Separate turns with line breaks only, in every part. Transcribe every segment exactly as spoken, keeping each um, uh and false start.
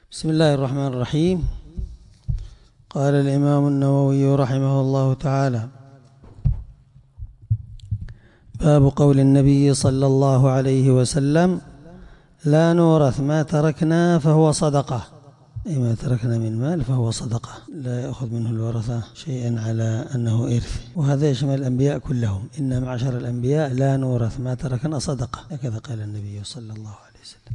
بسم الله الرحمن الرحيم. قال الإمام النووي رحمه الله تعالى: باب قول النبي صلى الله عليه وسلم: لا نورث ما تركنا فهو صدقة، أي ما تركنا من مال فهو صدقة، لا يأخذ منه الورثة شيئا على أنه إرث. وهذا يشمل الأنبياء كلهم: إن معشر الأنبياء لا نورث ما تركنا صدقة، هكذا قال النبي صلى الله عليه وسلم.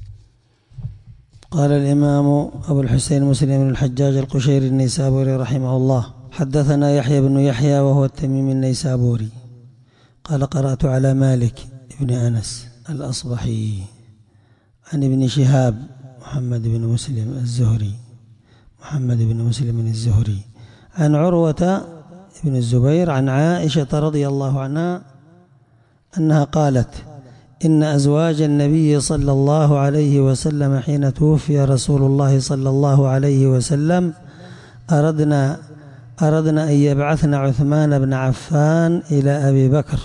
قال الإمام أبو الحسين مسلم بن الحجاج القشيري النيسابوري رحمه الله: حدثنا يحيى بن يحيى وهو التميمي النيسابوري قال: قرأت على مالك بن أنس الأصبحي عن ابن شهاب محمد بن مسلم الزهري محمد بن مسلم الزهري عن عروة بن الزبير عن عائشة رضي الله عنها أنها قالت: إن أزواج النبي صلى الله عليه وسلم حين توفي رسول الله صلى الله عليه وسلم أردنا أردنا أن يبعثن عثمان بن عفان إلى أبي بكر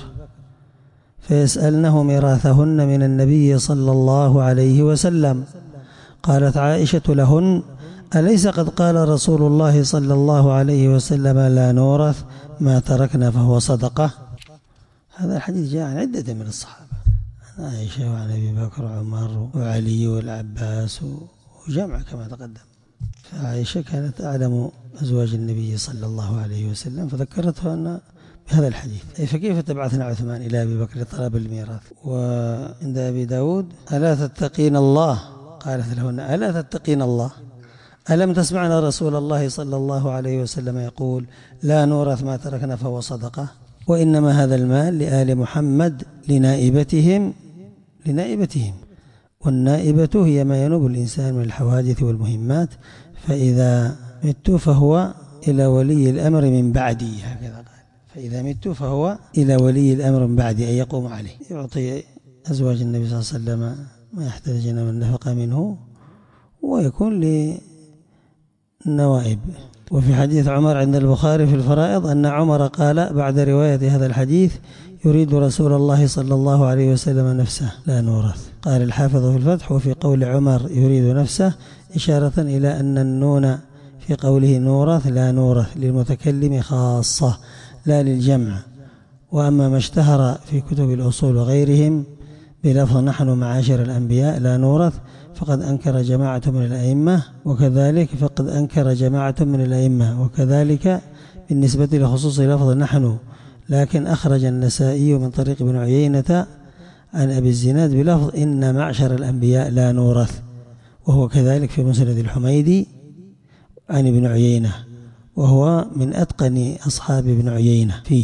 فيسألنه ميراثهن من النبي صلى الله عليه وسلم. قالت عائشة لهن: أليس قد قال رسول الله صلى الله عليه وسلم: لا نورث ما تركنا فهو صدقة؟ هذا الحديث جاء عن عدة من الصحابة، عن عائشة وعن أبي بكر وعمر وعلي والعباس وجمع كما تقدم. فعائشة كانت أعلم أزواج النبي صلى الله عليه وسلم فذكرته أن بهذا الحديث، أي فكيف تبعثنا عثمان إلى أبي بكر لطلب الميراث؟ وعند أبي داود: ألا تتقين الله؟ قالت لهن: ألا تتقين الله؟ ألم تسمعنا رسول الله صلى الله عليه وسلم يقول: لا نورث ما تركنا فهو صدقة، وإنما هذا المال لآل محمد لنائبتهم لنائبتهم والنائبة هي ما ينوب الإنسان من الحوادث والمهمات، فإذا مت فهو إلى ولي الأمر من بعدي، هكذا قال: فإذا مت فهو إلى ولي الأمر من بعدي، أن يقوم عليه، يعطي أزواج النبي صلى الله عليه وسلم ما يحتاجون من النفقة منه ويكون للنوائب. وفي حديث عمر عند البخاري في الفرائض أن عمر قال بعد رواية هذا الحديث: يريد رسول الله صلى الله عليه وسلم نفسه لا نورث. قال الحافظ في الفتح: وفي قول عمر يريد نفسه إشارة إلى أن النون في قوله نورث لا نورث للمتكلم خاصة لا للجمع. وأما ما اشتهر في كتب الأصول وغيرهم بلفظ نحن معاشر الأنبياء لا نورث فقد أنكر جماعة من الأئمة، وكذلك فقد أنكر جماعة من الأئمة وكذلك بالنسبة لخصوص لفظ نحن. لكن أخرج النسائي من طريق ابن عيينة عن أبي الزناد بلفظ إن معشر الأنبياء لا نورث، وهو كذلك في مسند الحميدي عن ابن عيينة، وهو من أتقن أصحاب ابن عيينة فيه.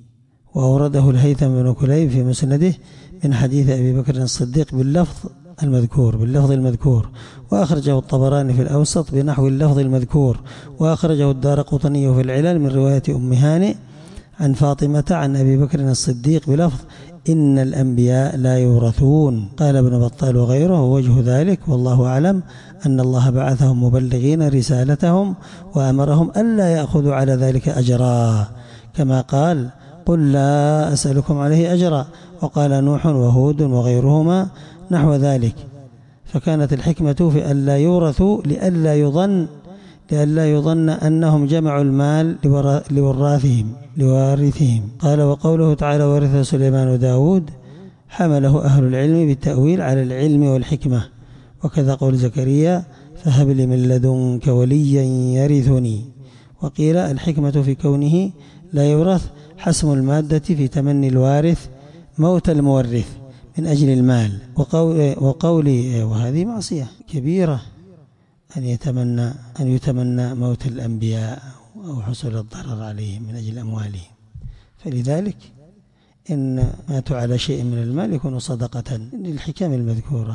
وأورده الهيثم بن كليب في مسنده من حديث أبي بكر الصديق باللفظ المذكور باللفظ المذكور وأخرجه الطبراني في الأوسط بنحو اللفظ المذكور، وأخرجه الدارقطني في العلل من رواية أم هانئ عن فاطمة عن أبي بكر الصديق بلفظ إن الأنبياء لا يورثون. قال ابن بطال وغيره: وجه ذلك والله أعلم أن الله بعثهم مبلغين رسالتهم وأمرهم ألا يأخذوا على ذلك أجرا، كما قال: قل لا أسألكم عليه أجرا. وقال نوح وهود وغيرهما نحو ذلك. فكانت الحكمة في ألا يورثوا لئلا يظن لئلا يظن أنهم جمعوا المال لوراثهم لوارثهم. قال: وقوله تعالى: ورث سليمان داود حمله أهل العلم بالتأويل على العلم والحكمة. وكذا قول زكريا: فهب لي من لدنك وليا يرثني. وقيل الحكمة في كونه لا يورث حسم المادة في تمني الوارث موت المورث من أجل المال. وقول وقولي وهذه معصية كبيرة أن يتمنى أن يتمنى موت الأنبياء أو حصول الضرر عليهم من أجل أموالهم، فلذلك إن ماتوا على شيء من المال يكون صدقة للحكم المذكورة.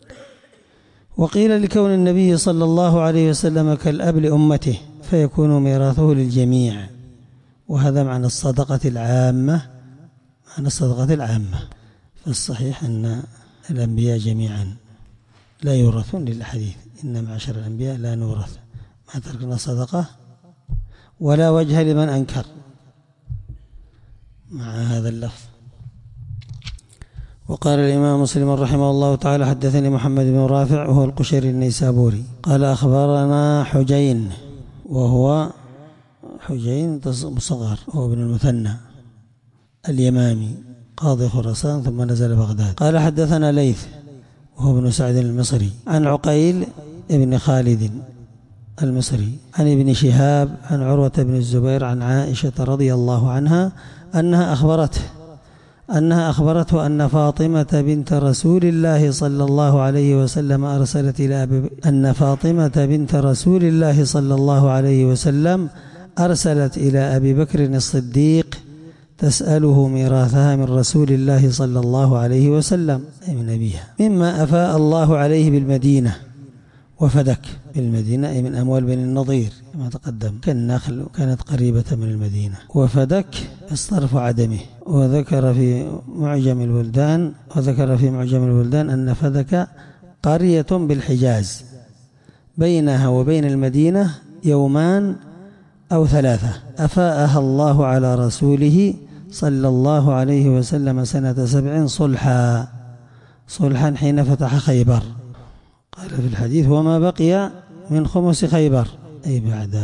وقيل لكون النبي صلى الله عليه وسلم كالأب لأمته فيكون ميراثه للجميع، وهذا معنى الصدقة العامة معنى الصدقة العامة. فالصحيح أن الأنبياء جميعا لا يورثون للحديث إن معشر الأنبياء لا نورث ما تركنا صدقة، ولا وجه لمن أنكر مع هذا اللفظ. وقال الإمام مسلم رحمه الله تعالى حدثني محمد بن رافع وهو القشيري النيسابوري قال أخبرنا حجين وهو حجين مصغر هو ابن المثنى اليمامي قاضي خراسان ثم نزل بغداد قال حدثنا ليث وهو ابن سعد المصري عن عقيل ابن خالد المصري عن ابن شهاب عن عروة بن الزبير عن عائشة رضي الله عنها أنها أخبرته أنها أخبرته أن فاطمة بنت رسول الله صلى الله عليه وسلم أرسلت إلى أبي أن فاطمة بنت رسول الله صلى الله عليه وسلم أرسلت إلى أبي بكر الصديق تسأله ميراثها من رسول الله صلى الله عليه وسلم أي من أبيها مما أفاء الله عليه بالمدينة وفدك بالمدينة أي من أموال بني النضير كما تقدم كالنخل كانت قريبة من المدينة وفدك الصرف عدمه وذكر في معجم البلدان وذكر في معجم البلدان أن فدك قرية بالحجاز بينها وبين المدينة يومان أو ثلاثة أفاءها الله على رسوله صلى الله عليه وسلم سنة سبع صلحا صلحا حين فتح خيبر قال في الحديث وما بقي من خمس خيبر أي بعد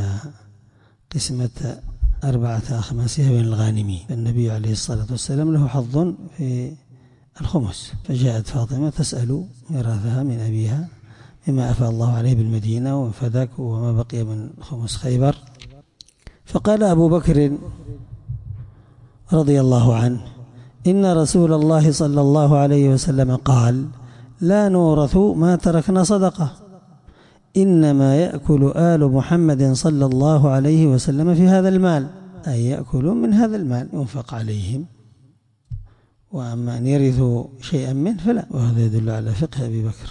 قسمة أربعة أخماسها بين الغانمين النبي عليه الصلاة والسلام له حظ في الخمس فجاءت فاطمة تسأل ميراثها من أبيها مما أفاء الله عليه بالمدينة وفدك وما بقي من خمس خيبر فقال أبو بكر رضي الله عنه إن رسول الله صلى الله عليه وسلم قال لا نورث ما تركنا صدقة إنما يأكل آل محمد صلى الله عليه وسلم في هذا المال أي يأكلون من هذا المال ينفق عليهم وأما أن يرثوا شيئا منه فلا وهذا يدل على فقه أبي بكر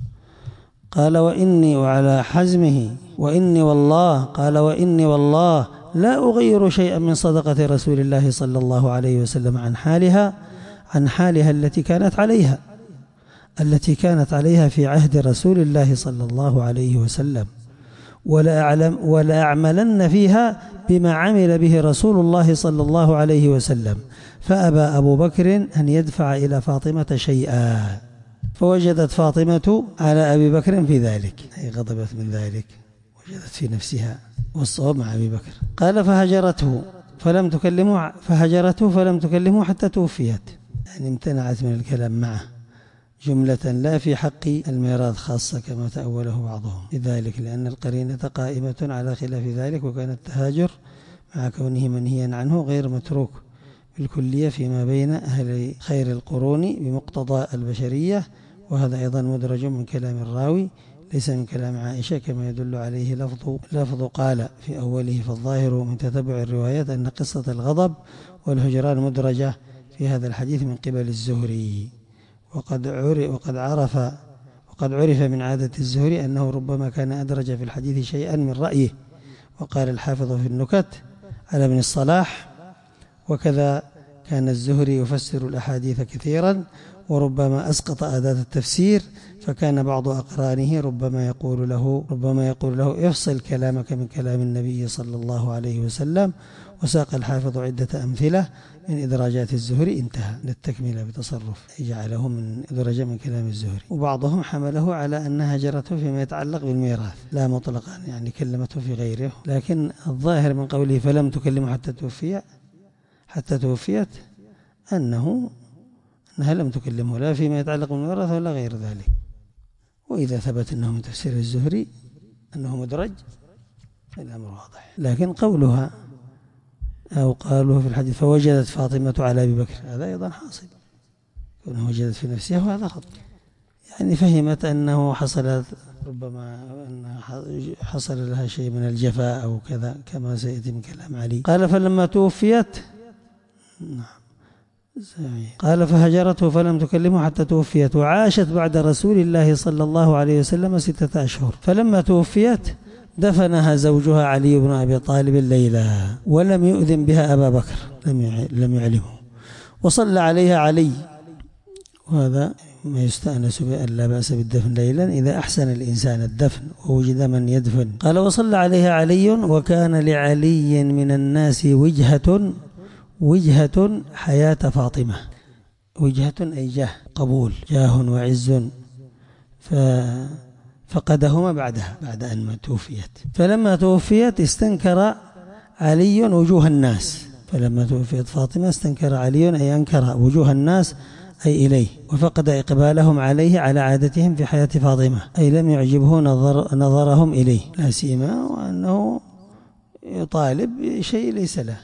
قال وإني وعلى حزمه وإني والله قال وإني والله لا أغير شيئا من صدقة رسول الله صلى الله عليه وسلم عن حالها عن حالها التي كانت عليها التي كانت عليها في عهد رسول الله صلى الله عليه وسلم ولا أعلم ولا أعملن فيها بما عمل به رسول الله صلى الله عليه وسلم فأبى أبو بكر أن يدفع إلى فاطمة شيئا فوجدت فاطمة على أبي بكر في ذلك أي غضبت من ذلك وجدت في نفسها والصواب مع أبي بكر قال فهجرته فلم تكلمه فهجرته فلم تكلمه حتى توفيت يعني امتنعت من الكلام معه جملة لا في حق الميراث خاصة كما تأوله بعضهم لذلك لأن القرينة قائمة على خلاف ذلك وكان التهاجر مع كونه منهيا عنه غير متروك بالكلية فيما بين أهل خير القرون بمقتضى البشرية وهذا أيضا مدرج من كلام الراوي ليس من كلام عائشة كما يدل عليه لفظ لفظ قال في أوله فالظاهر من تتبع الروايات أن قصة الغضب والهجران مدرجة في هذا الحديث من قبل الزهري وقد عرف وقد عرف وقد عرف من عادة الزهري أنه ربما كان أدرج في الحديث شيئا من رأيه وقال الحافظ في النكت على ابن الصلاح وكذا كان الزهري يفسر الأحاديث كثيرا وربما أسقط أداة التفسير فكان بعض أقرانه ربما يقول له ربما يقول له افصل كلامك من كلام النبي صلى الله عليه وسلم وساق الحافظ عدة أمثلة من إدراجات الزهري انتهى للتكملة بتصرف جعله من إدراج من كلام الزهري وبعضهم حمله على أن هجرته فيما يتعلق بالميراث لا مطلقا يعني كلمته في غيره لكن الظاهر من قوله فلم تكلمه حتى توفي حتى توفيت أنه أنها لم تكلمه لا فيما يتعلق بالميراث ولا غير ذلك وإذا ثبت أنه من تفسير الزهري أنه مدرج الأمر واضح لكن قولها أو قالوا في الحديث فوجدت فاطمة على أبي بكر هذا أيضا حاصل كونه وجدت في نفسها وهذا خط يعني فهمت أنه حصلت ربما أن حصل لها شيء من الجفاء أو كذا كما سيأتي من كلام علي قال فلما توفيت نعم قال فهجرته فلم تكلمه حتى توفيت وعاشت بعد رسول الله صلى الله عليه وسلم ستة أشهر فلما توفيت دفنها زوجها علي بن أبي طالب الليلة ولم يؤذن بها أبا بكر لم يعلمه وصلى عليها علي وهذا ما يستأنس بأن لا بأس بالدفن ليلا إذا أحسن الإنسان الدفن ووجد من يدفن قال وصلى عليها علي وكان لعلي من الناس وجهة وجهة حياة فاطمة وجهة أي جاه قبول، جاه وعز، ففقدهما بعدها بعد أن توفيت. فلما توفيت استنكر علي وجوه الناس، فلما توفيت فاطمة استنكر علي أي أنكر وجوه الناس أي إليه، وفقد إقبالهم عليه على عادتهم في حياة فاطمة، أي لم يعجبه نظر نظرهم إليه، لا سيما وأنه يطالب بشيء ليس له،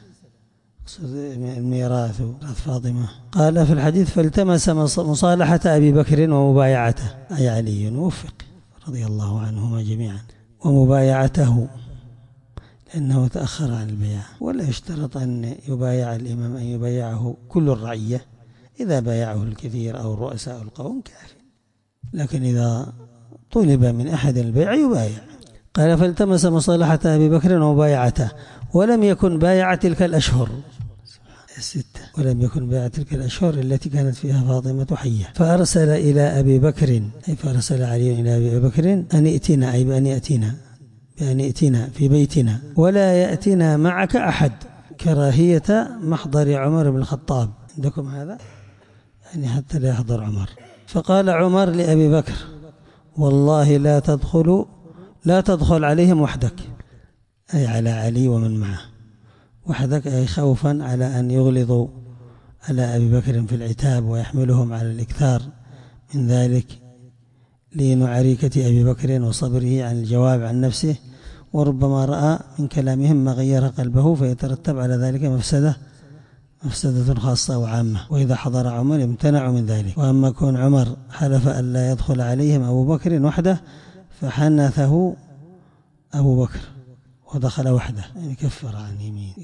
الميراث وميراث فاطمة. قال في الحديث: فالتمس مصالحة أبي بكر ومبايعته، أي علي وفق رضي الله عنهما جميعا، ومبايعته لأنه تأخر عن البيعة، ولا يشترط أن يبايع الإمام أن يبايعه كل الرعية، إذا بايعه الكثير أو الرؤساء القوم كافٍ، لكن إذا طلب من أحد البيع يبايع. قال: فالتمس مصالحة أبي بكر ومبايعته، ولم يكن بايع تلك الأشهر الستة، ولم يكن بايع تلك الأشهر التي كانت فيها فاطمة حية، فأرسل إلى أبي بكر، أي فأرسل علي إلى أبي بكر أن ائتنا، أي بأن يأتينا، بأن يأتينا في بيتنا ولا يأتينا معك أحد، كراهية محضر عمر بن الخطاب. عندكم هذا؟ يعني حتى لا يحضر عمر. فقال عمر لأبي بكر: والله لا تدخل لا تدخل عليهم وحدك، أي على علي ومن معه، وحدك أي خوفا على أن يغلظوا على أبي بكر في العتاب ويحملهم على الإكثار من ذلك، لين عريكة أبي بكر وصبره عن الجواب عن نفسه، وربما رأى من كلامهم ما غير قلبه فيترتب على ذلك مفسدة مفسدة خاصة وعامة، وإذا حضر عمر يمتنع من ذلك. وأما كون عمر حلف أن لا يدخل عليهم أبو بكر وحده فحنثه أبو بكر ودخل وحده، يعني كفر عن يمين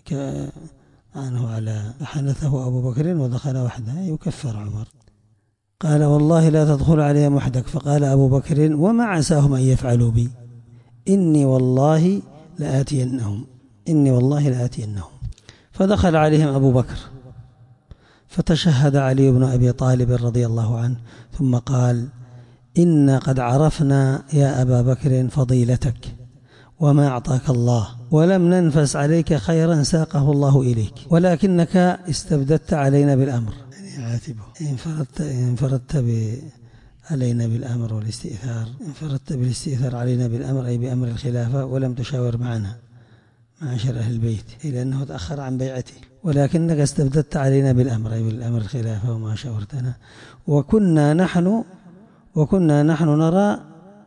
عنه على حنثه أبو بكر ودخل وحده، يكفر عمر. قال: والله لا تدخل عليهم وحدك. فقال أبو بكر: وما عساهم أن يفعلوا بي، إني والله لآتينهم إني والله لآتينهم. فدخل عليهم أبو بكر فتشهد علي بن أبي طالب رضي الله عنه، ثم قال: إنا قد عرفنا يا أبا بكر فضيلتك وما أعطاك الله، ولم ننفس عليك خيرا ساقه الله إليك، ولكنك استبددت علينا بالأمر، يعني عاتبه، انفردت, انفردت ب علينا بالأمر والاستئثار، انفردت بالاستئثار علينا بالأمر أي بأمر الخلافة، ولم تشاور معنا معاشر أهل البيت، إلى أنه تأخر عن بيعته، ولكنك استبددت علينا بالأمر أي بالأمر الخلافة وما شاورتنا، وكنا نحن وكنا نحن نرى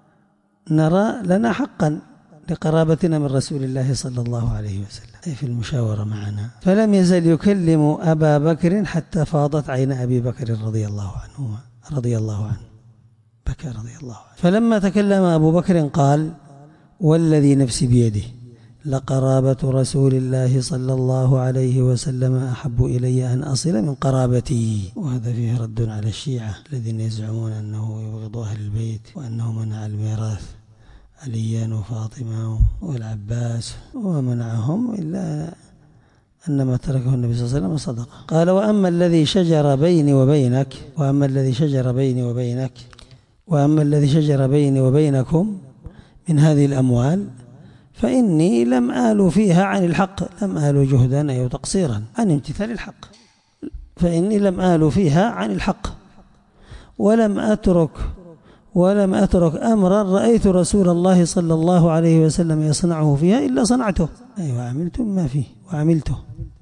نرى لنا حقا لقرابتنا من رسول الله صلى الله عليه وسلم، أي في المشاورة معنا. فلم يزل يكلم أبا بكر حتى فاضت عين أبي بكر رضي الله عنه رضي الله عنه بكى رضي الله عنه. فلما تكلم أبو بكر قال: والذي نفسي بيده لقرابة رسول الله صلى الله عليه وسلم أحب إلي أن أصل من قرابتي. وهذا فيه رد على الشيعة الذين يزعمون أنه يبغض أهل البيت وأنه منع الميراث عليا وفاطمة والعباس، ومنعهم إلا أن ما تركه النبي صلى الله عليه وسلم صدقة. قال: وأما الذي شجر بيني وبينك وأما الذي شجر بيني وبينك وأما الذي شجر بيني وبينكم من هذه الأموال فإني لم آل فيها عن الحق، لم آل جهدا أي تقصيرا عن امتثال الحق، فإني لم آل فيها عن الحق، ولم أترك ولم أترك أمرا رأيت رسول الله صلى الله عليه وسلم يصنعه فيها إلا صنعته، أي وعملت ما فيه وعملته.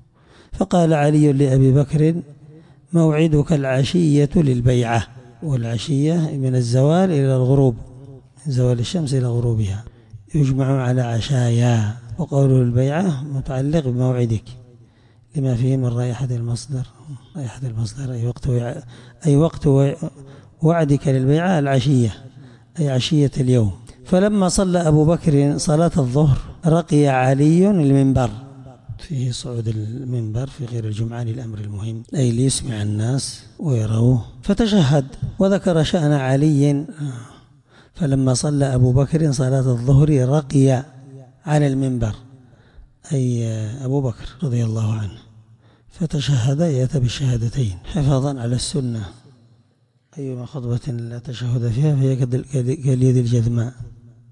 فقال علي لأبي بكر: موعدك العشية للبيعة، والعشية من الزوال إلى الغروب، من زوال الشمس إلى غروبها، يجمع على عشايا، وقوله البيعة متعلق بموعدك لما فيه من رائحة المصدر، رائحة المصدر أي وقت أي وقت وعدك للبيعة العشية أي عشية اليوم. فلما صلى أبو بكر صلاة الظهر رقي علي المنبر، فيه صعود المنبر في غير الجمعة للأمر المهم أي ليسمع الناس ويروه، فتشهد وذكر شأن علي. فلما صلى أبو بكر صلاة الظهر رقي على المنبر أي أبو بكر رضي الله عنه، فتشهد يأتى بالشهادتين حفاظا على السنة، أيما خطبة لا تشهد فيها فهي كاليد الجذماء.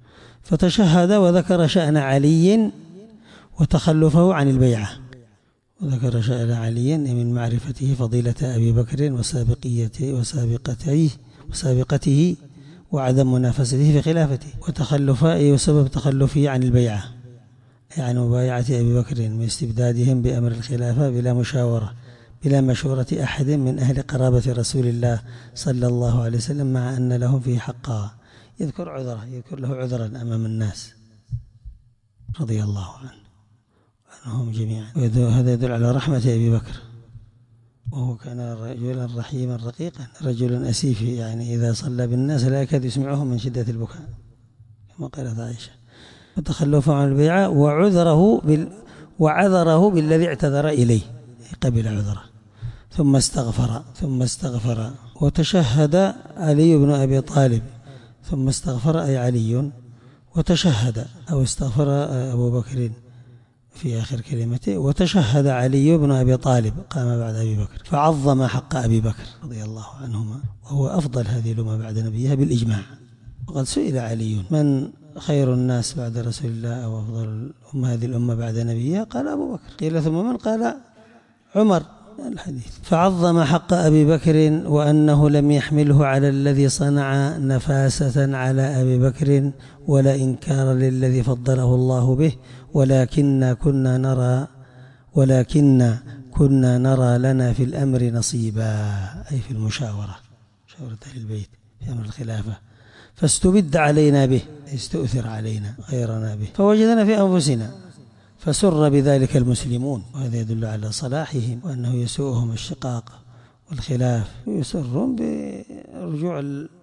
فتشهد وذكر شأن علي وتخلفه عن البيعة، وذكر شأن علي من معرفته فضيلة أبي بكر وسابقيته وسابقته وسابقته وعدم منافسته في خلافته، وتخلفه وسبب تخلفه عن البيعة يعني مبايعة أبي بكر واستبدادهم بأمر الخلافة بلا مشاورة بلا مشورة أحد من أهل قرابة رسول الله صلى الله عليه وسلم، مع أن لهم فيه حقا. يذكر عذره يذكر له عذرا أمام الناس رضي الله عنه عنهم جميعا. وهذا يدل على رحمة أبي بكر، وهو كان رجلا رحيما رقيقا رجلا أسيف، يعني إذا صلى بالناس لا يكاد يسمعهم من شدة البكاء كما قالت عائشة. وتخلفه عن البيعة وعذره بال وعذره بالذي اعتذر إليه، قبل عذره ثم استغفر ثم استغفر وتشهد علي بن أبي طالب ثم استغفر أي علي وتشهد أو استغفر أبو بكر في آخر كلمته، وتشهد علي بن أبي طالب قام بعد أبي بكر فعظم حق أبي بكر رضي الله عنهما، وهو أفضل هذه الأمة بعد نبيها بالإجماع. وقد سئل علي من خير الناس بعد رسول الله أو أفضل الأمة هذه الأمة بعد نبيها، قال أبو بكر. قيل ثم من؟ قال عمر. الحديث فعظم حق أبي بكر وأنه لم يحمله على الذي صنع نفاسة على أبي بكر ولا إنكار للذي فضله الله به، ولكن كنا نرى ولكن كنا نرى لنا في الأمر نصيبا، أي في المشاورة مشاورة أهل البيت في أمر الخلافة، فاستبد علينا به استؤثر علينا غيرنا به فوجدنا في أنفسنا، فسر بذلك المسلمون. وهذا يدل على صلاحهم وأنه يسوءهم الشقاق والخلاف، ويسرهم برجوع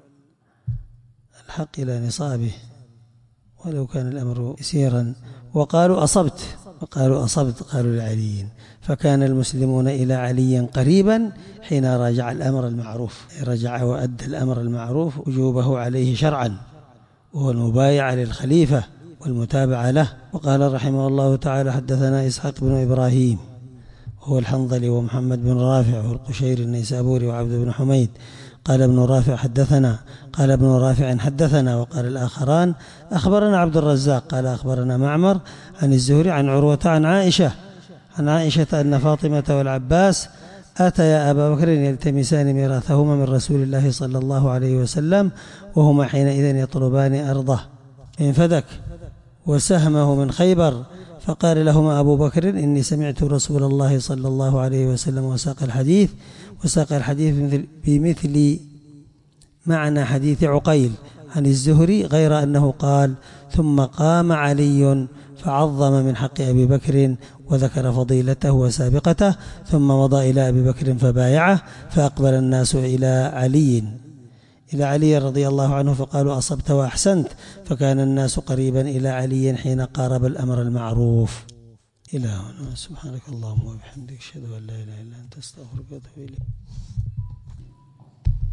الحق إلى نصابه ولو كان الأمر يسيرا. وقالوا أصبت وقالوا أصبت قالوا لعلي، فكان المسلمون إلى علي قريبا حين راجع الأمر المعروف، رجع وأدى الأمر المعروف وجوبه عليه شرعا، وهو المبايعة للخليفة والمتابعة له. وقال رحمه الله تعالى حدثنا إسحاق بن إبراهيم هو الحنظلي ومحمد بن رافع والقشيري النيسابوري وعبد بن حميد. قال ابن رافع حدثنا قال ابن رافع حدثنا وقال الآخران أخبرنا عبد الرزاق قال أخبرنا معمر عن الزهري عن عروة عن عائشة عن عائشة أن فاطمة والعباس أتيا أبا بكر يلتمسان ميراثهما من رسول الله صلى الله عليه وسلم، وهما حينئذ يطلبان أرضه من فدك وسهمه من خيبر، فقال لهما أبو بكر إني سمعت رسول الله صلى الله عليه وسلم وساق الحديث وساق الحديث بمثل معنى حديث عقيل عن الزهري، غير أنه قال ثم قام علي فعظم من حق أبي بكر وذكر فضيلته وسابقته، ثم مضى إلى أبي بكر فبايعه، فأقبل الناس إلى علي إلى علي رضي الله عنه فقالوا أصبت وأحسنت، فكان الناس قريبا إلى علي حين قارب الأمر المعروف. إلى هنا. سبحانك اللهم وبحمدك أشهد أن لا إله إلا أنت أستغفرك وأتوب إليك.